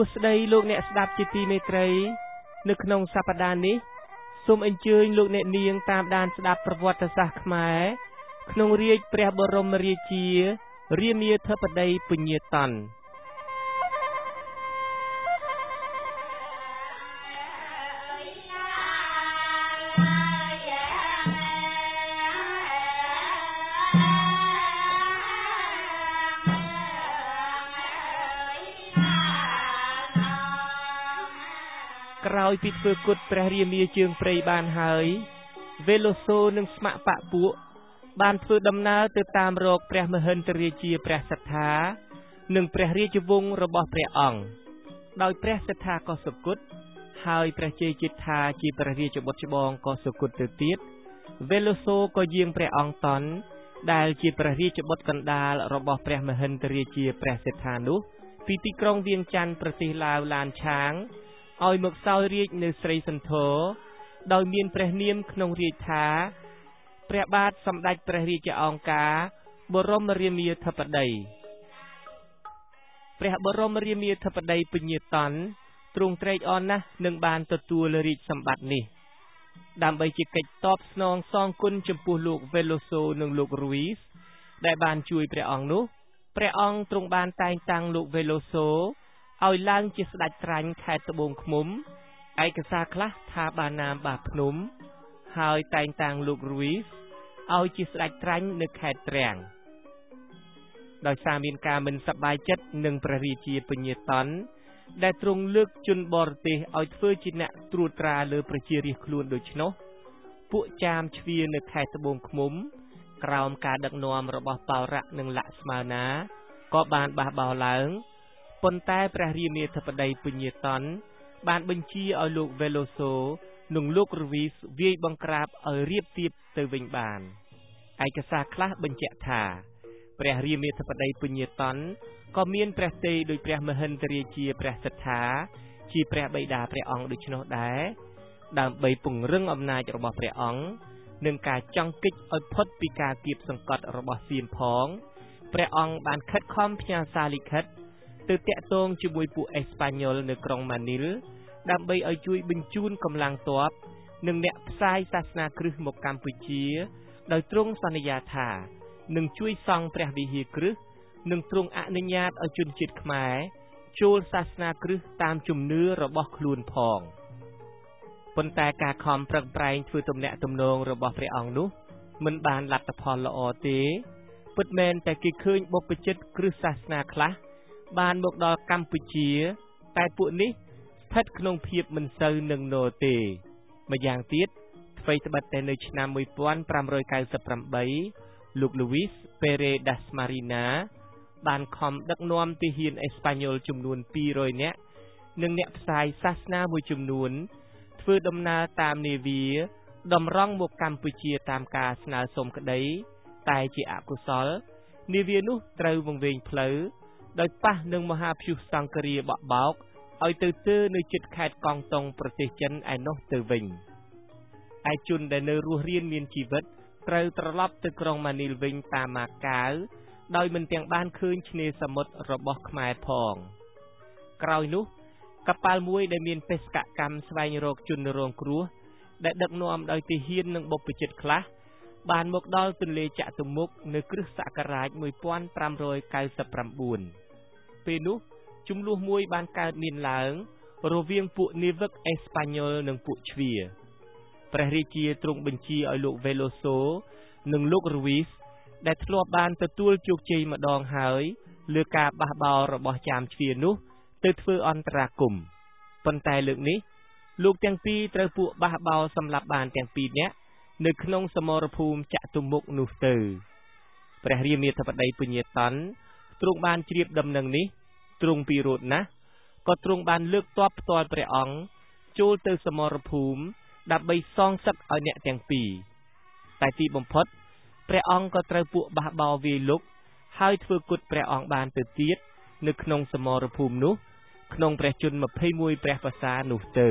ស្ដីលោកអ្នកស្ដាប់ជាទីមេត្រីនៅក្នុងសប្តាហ៍នេះសូមអញ្ជើញលោកអ្នកនាងតាមដានស្ដាប់ប្រវត្តិសាស្ត្រខ្មែរក្នុងរាជ្យព្រះបរមរាជារាមាធិបតីពញាតន្ទក្រោយពីធ្វើគុតព្រះរាមាជើងព្រៃបានហើយវេឡូសូនិងស្ម័គ្របក្សពួកបានធ្វើដំណើរទៅតាមរកព្រះមហិន្ទរាជាព្រះសត្ថានិងព្រះរាជវង្សរបស់ព្រះអង្គដោយព្រះសត្ថាក៏សុគតហើយព្រះជ័យជេដ្ឋាជាព្រះរាជបុត្រច្បងក៏សុគតទៅទៀតវេឡូសូក៏យាងព្រះអង្គតន់ដែលជាព្រះរាជបុត្រកណ្ដាលរបស់ព្រះមហិន្ទរាជាព្រះសត្ថានោះពីទីក្រុងវៀងច័ន្ទប្រទេសឡាវឡានឆាងឲ្យមកសោយរាជ្យនៅស្រីសន្ធរដោយមានព្រះនាមក្នុងរាជថាព្រះបាទសម្ដេចព្រះរាជអង្ការបរមរាមាធិបតីព្រះបរមរាមាធិបតីពញាតន្ទទ្រង់ត្រេកអរណាស់នឹងបានទទួលរាជសម្បត្តិនេះដើម្បីជាកិច្ចតបស្នងសងគុណចំពោះលោកវេឡូសូនិងលោករូវីសដែលបានជួយព្រះអង្គនោះព្រះអង្គទ្រង់បានតែងតាំងលោកវេឡូសូឲ្យឡើងជាស្ដេចត្រាញ់ខេត្តត្បូងឃ្មុំឯកសារខ្លះថាបាននាមបាភ្នំហើយតែងតាំងលោករូវីសឲ្យជាស្ដេចត្រាញ់នៅខេត្តទ្រាំងដោយសារមានការមិនសប្បាយចិត្តនឹងព្រះរាជាពញាតន្ទដែលទ្រង់លើកជនបរទេសឲ្យធ្វើជាអ្នកត្រួតត្រាលើប្រជារាស្ត្រខ្លួនដូច្នោះពួកចាមជ្វានៅខេត្តត្បូងឃ្មុំក្រោមការដឹកនាំរបស់បោរៈនិងលក្ស្មាណាក៏បានបះបោរឡើងប៉ុន្តែព្រះរាមាធិបតីពញាតន្ទបានបញ្ជាឲ្យលោកវេឡូសូនិងលោករូវីសវាយបង្ក្រាបឲ្យរៀបទៀបទៅវិញបានឯកសារខ្លះបញ្ជាក់ថាព្រះរាមាធិបតីពញាតន្ទក៏មានព្រះទ័យដោយព្រះមហិន្ទរាជាព្រះសត្ថាជាព្រះបិតាព្រះអង្គដូច្នោះដែរដើម្បីពង្រឹងអំណាចរបស់ព្រះអង្គនិងការចង់គេចឲ្យផុតពីការគៀបសង្កត់របស់សៀមផងព្រះអង្គបានខិតខំផ្ញើសារលិខិតទៅតាក់ទងជាមួយពួកអេស្ប៉ាញ៉ុលនៅក្រុងម៉ានីលដើម្បីឲ្យជួយបញ្ជូនកម្លាំងទ័ពនិងអ្នកផ្សាយសាសនាគ្រិស្តមកកម្ពុជាដោយទ្រង់សន្យាថានឹងជួយសង់ព្រះវិហារគ្រិស្តនិងទ្រង់អនុញ្ញាតឲ្យជនជាតិខ្មែរចូលសាសនាគ្រិស្តតាមជំនឿរបស់ខ្លួនផងប៉ុន្តែការខំប្រឹងប្រែងធ្វើទំនាក់ទំនងរបស់ព្រះអង្គនោះមិនបានលទ្ធផលល្អទេពិតមែនតែគេឃើញបុព្វជិតគ្រឹះសាសនាខ្លះបានមកដល់កម្ពុជាតែពួកនេះស្ថិតក្នុងភាពមិនសូវនឹងនរទេម្យ៉ាងទៀតអ្វីត្បិតតែនៅឆ្នាំ1598លោកលូវីសពេរេដាស់ម៉ារីណាបានខំដឹកនាំទាហានអេស្ប៉ាញ៉ុលចំនួន200នាក់និងអ្នកផ្សាយសាសនាមួយចំនួនធ្វើដំណើរតាមនាវាតម្រង់មកកម្ពុជាតាមការស្នើសុំក្តីតែជាអកុសលនាវានោះត្រូវវង្វេងផ្លូវដោយប៉ះនឹងមហាព្យុះសង្ឃរាបក់បោកឲ្យទៅទើនៅជិតខេត្តកង់តុងប្រទេសចិនឯនោះទៅវិញឯជនដែលនៅរស់រានមានជីវិតត្រូវត្រឡប់ទៅក្រុងម៉ានីលវិញតាមម៉ាកាវដោយមិនទាំងបានឃើញឆ្នេរសមុទ្ររបស់ខ្មែរផងក្រោយនោះកប៉ាល់មួយដែលមានបេសកកម្មស្វែងរកជនរងគ្រោះដែលដឹកនាំដោយទាហាននិងបុព្វជិតខ្លះបានមកដល់ទន្លេចតុមុខនៅគ្រិស្តសករាជ1599ពេលនោះជម្លោះមួយបានកើតមានឡើងរវាងពួកនាវិកអេស្ប៉ាញ៉ុលនិងពួកជ្វាព្រះរាជាទ្រង់បញ្ជាឲ្យលោកវេឡូសូនិងលោករូវីសដែលធ្លាប់បានទទួលជោគជ័យម្ដងហើយលើការបះបោររបស់ចាមជ្វានោះទៅធ្វើអន្តរាគមន៍ប៉ុន្តែលើកនេះលោកទាំងពីរត្រូវពួកបះបោរសម្លាប់បានទាំងពីរនាក់នៅក្នុងសមរភូមិចតុមុខនោះទៅព្រះរាមាធិបតីពញាតន្ទទ្រង់បានជ្រាបដំណឹងនេះទ្រង់ពិរោធណាស់ក៏ទ្រង់បានលើកទ័ពផ្ទាល់ព្រះអង្គចូលទៅសមរភូមិដើម្បីសងសឹកឲ្យអ្នកទាំងពីរតែទីបំផុតព្រះអង្គក៏ត្រូវពួកបះបោរវាយលុកហើយធ្វើគុតព្រះអង្គបានទៅទៀតនៅក្នុងសមរភូមិនោះក្នុងព្រះជន្ម21ព្រះវស្សានោះទៅ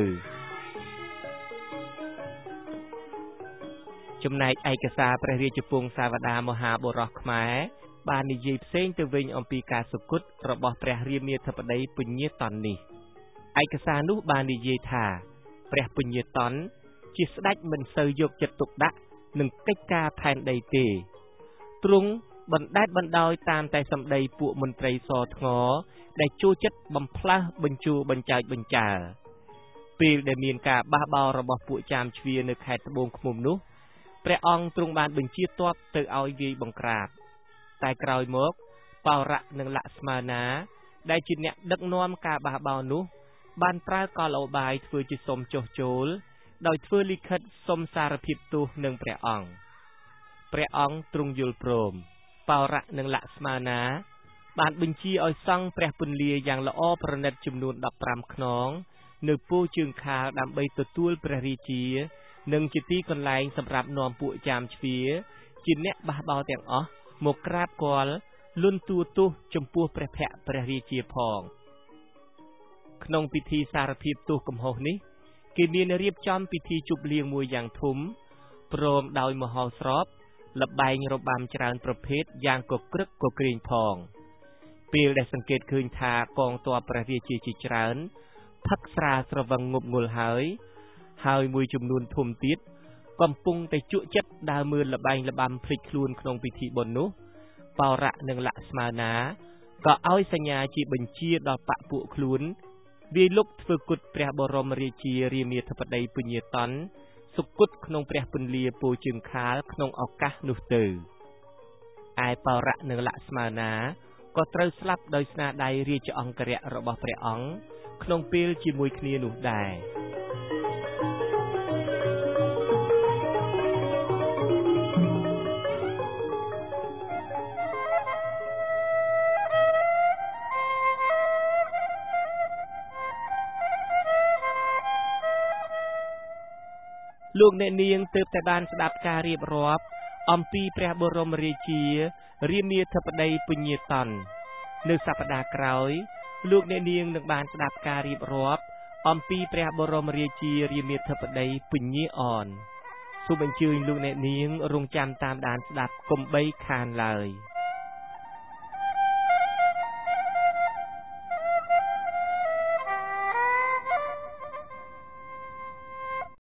ចំណែកឯកសារព្រះរាជពង្សាវតាមហាបុរសខ្មែរបាននិយាយផ្សេងទៅវិញអំពីការសុគតរបស់ព្រះរាមាធិបតីពញាតន្ទនេះឯកសារនោះបាននិយាយថាព្រះពញាតនជាស្ដេចមិនសូវយកចិត្តទុកដាក់នឹងកិច្ចការផែនដីទេទ្រង់បណ្ដេតបណ្ដោយតាមតែសម្ដីពួកមន្ត្រីសថ្ងដែលចូលចិត្តបំផ្លាស់បញ្ជូបញ្ចើចបញ្ចើពេលដែលមានការបះបោររបស់ពួកចាមជ្វានៅខេត្តត្បូងឃ្មុំនោះព្រះអង្គទ្រង់បានបញ្ជាទ័ពទៅឲ្យវាយបង្ក្រាបតែក្រោយមកបោរៈនិងលក្ស្មាណាដែលជាអ្នកដឹកនាំការបះបោរនោះបានប្រើកលឧបាយធ្វើជាសុំចុះចូលដោយធ្វើលិខិតសុំសារភាពទោសនឹងព្រះអង្គទ្រង់យល់ព្រមបោរៈនិងលក្ស្មាណាបានបញ្ជាឲ្យសង់ព្រះពន្លាយ៉ាងល្អប្រណិតចំនួន15ខ្នងនៅពោធិ៍ជើងខាលដើម្បីទទួលព្រះរាជានិងជាទីកន្លែងសម្រាប់នាំពួកចាមជ្វាជាអ្នកបះបោរទាំងអស់មកក្រាបគាល់លន់ទូទោសចំពោះព្រះភ័ក្ត្រព្រះរាជាផងក្នុងពិធីសារភាពទោសកំហុសនេះគេមានរៀបចំពិធីជប់លៀងមួយយ៉ាងធំព្រមដោយមហោស្រពល្បែងរបាំច្រើនប្រភេទយ៉ាងកក្រឹកកក្រែងផងពេលដែលសង្កេតឃើញថាកងទ័ពព្រះរាជាជាច្រើនផឹកស្រាស្រវឹងងប់ងល់ហើយមួយចំនួនធំទៀតកំពុងតែជក់ចិត្តដើរមើលល្បែងល្បាំភ្លេចខ្លួនក្នុងពិធីបុណ្យនោះបោរៈនិងលក្ស្មាណាក៏ឲ្យសញ្ញាជាបញ្ជាដល់បព្វពួកខ្លួនវាយលុកធ្វើគុតព្រះបរមរាជារាមាធិបតីពញាតនសុគតក្នុងព្រះពន្លាពោធិ៍ជើងខាលក្នុងឱកាសនោះទៅឯបោរៈនិងលក្ស្មាណាក៏ត្រូវស្លាប់ដោយស្នាដៃរាជអង្គរៈរបស់ព្រះអង្គក្នុងពេលជាមួយគ្នានោះដែរលោកអ្នកនាងទើបតែបានស្ដាប់ការរៀបរាប់អំពីព្រះបរមរាជារាមាធិបតីពញាតននៅសប្តាហ៍ក្រោយលោកអ្នកនាងនឹងបានស្ដាប់ការរៀបរាប់អំពីព្រះបរមរាជារាមាធិបតីពញាអនសូមអញ្ជើញលោកអ្នកនាងរងចាំតាមដានស្ដាប់កុំបីខានឡើយ